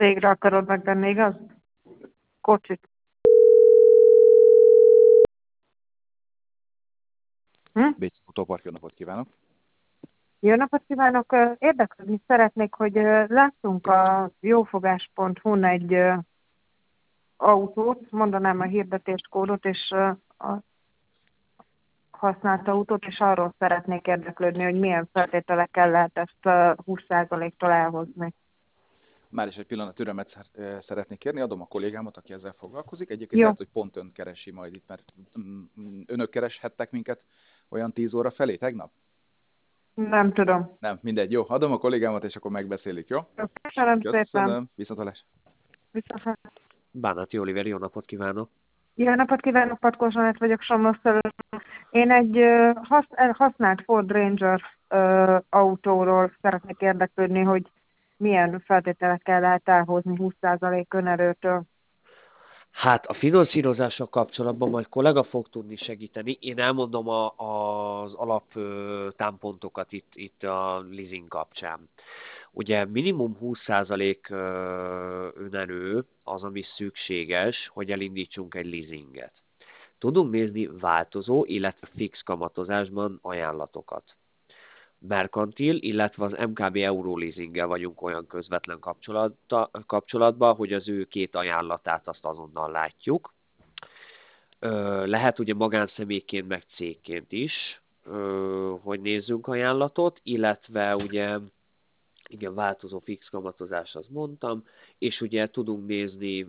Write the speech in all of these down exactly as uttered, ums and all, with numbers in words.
Végre akarod megvenni, igaz? Kocsit. Hm? Bécs Autópark, jó napot kívánok! Jó napot kívánok! Ö, Érdeklődni szeretnék, hogy ö, láttunk a jófogás pont hu-n egy ö, autót, mondanám a hirdetéskódot, és ö, a használt autót, és arról szeretnék érdeklődni, hogy milyen feltételekkel lehet ezt ö, húsz százaléktól elhozni. Már is egy pillanat türelmet szer- eh, szeretnék kérni, adom a kollégámat, aki ezzel foglalkozik. Egyébként Jó, lehet, hogy pont ön keresi majd itt, mert mm, mm, önök kereshettek minket olyan tíz óra felé tegnap? nem tudom. Nem, mindegy, jó. Adom a kollégámat, és akkor megbeszélik, jó? Köszönöm szépen. Köszönöm, viszontlátásra. Viszont Bánati Oliver, jó napot kívánok! Jó napot kívánok, Patkó Zsanett vagyok, Somlószor. Én egy ö, hasz, eh, használt Ford Ranger ö, autóról szeretnék érdeklődni, hogy milyen feltételekkel lehet elhozni húsz százalék önerőtől. Hát a finanszírozással kapcsolatban majd kollega fog tudni segíteni. Én elmondom a, az alap ö, támpontokat itt, itt a leasing kapcsán. Ugye minimum húsz százalék ö, önerő az, ami szükséges, hogy elindítsunk egy leasinget. Tudunk nézni változó, illetve fix kamatozásban ajánlatokat. Merkantil, illetve az em ká bé Euroleasinggel vagyunk olyan közvetlen kapcsolatban, hogy az ő két ajánlatát azt azonnal látjuk. Lehet ugye magánszemélyként, meg cégként is, hogy nézzünk ajánlatot, illetve ugye igen, változó fix kamatozás, azt mondtam, és ugye tudunk nézni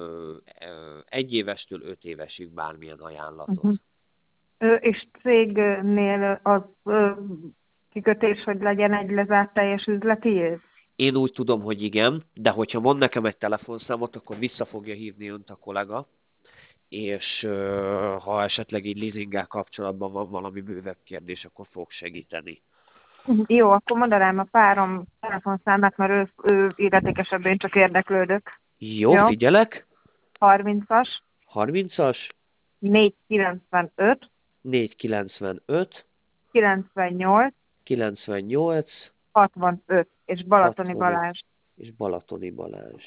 egy évestől öt évesig bármilyen ajánlatot. Uh-huh. Ö, és cégnél az ö, kikötés, hogy legyen egy lezárt teljes üzleti év? Én úgy tudom, hogy igen, de hogyha mond nekem egy telefonszámot, akkor vissza fogja hívni önt a kollega, és uh, ha esetleg így leasinggel kapcsolatban van valami bővebb kérdés, akkor fog segíteni. Jó, akkor mondanám a párom telefonszámát, mert ő, ő illetékesebb, én csak érdeklődök. Jó, Jó? figyelek. harmincas, harmincas, négyszázkilencvenöt, négyszázkilencvenöt, kilencvennyolc, kilencvennyolc, hatvanöt, és Balatoni hatvanöt, Balázs. és Balatoni Balázs.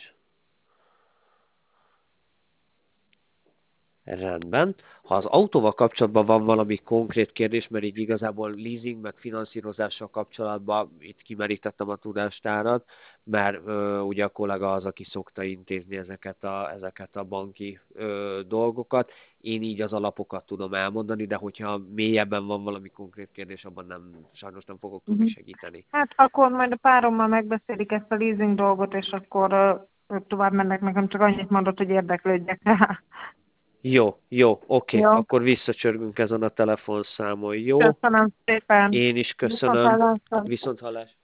Rendben. Ha az autóval kapcsolatban van valami konkrét kérdés, mert így igazából leasing, meg finanszírozással kapcsolatban itt kimerítettem a tudástárat, mert ö, ugye a kollega az, aki szokta intézni ezeket a, ezeket a banki ö, dolgokat. Én így az alapokat tudom elmondani, de hogyha mélyebben van valami konkrét kérdés, abban nem, sajnos nem fogok tudni Uh-huh. segíteni. Hát akkor majd a párommal megbeszélik ezt a leasing dolgot, és akkor uh, ők tovább mennek, nekem csak annyit mondott, hogy érdeklődjek rá. Jó, jó, oké, Jó. akkor visszacsörgünk ezen a telefonszámon, jó? Köszönöm szépen. Én is köszönöm. Viszontlátásra. Viszonthallásra.